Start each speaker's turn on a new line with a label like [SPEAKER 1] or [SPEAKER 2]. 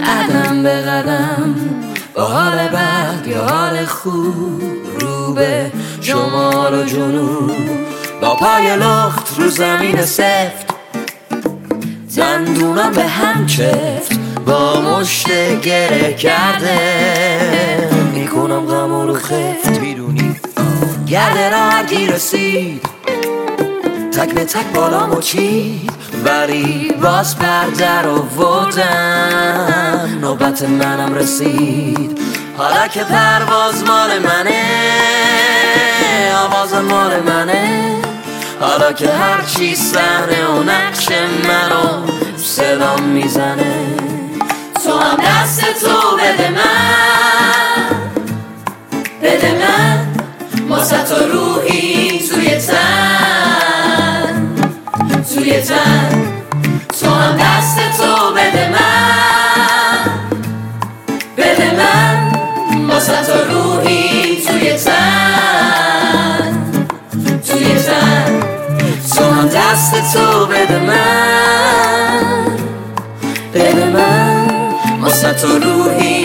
[SPEAKER 1] قدم به قدم با حال بد یا حال خوب رو به شمال و جنوب با پای لخت رو زمین سفت دندونم به هم چفت با مشت گره کرده میکنم غم رو خفت میدونی گرده را هرگی رسید تک به تک بالامو چید ولی باز پردر آوردم نوبت منم رسید حالا که پرواز مال منه آواز مال منه حالا که هرچی صحنه و نقش منو صدام میزنه تو هم دست تو بده من واسه تو روحی توی تن تو هم دست تو بده من واسه تو روحی توی تن تو هم دست تو بده من واسه تو روحی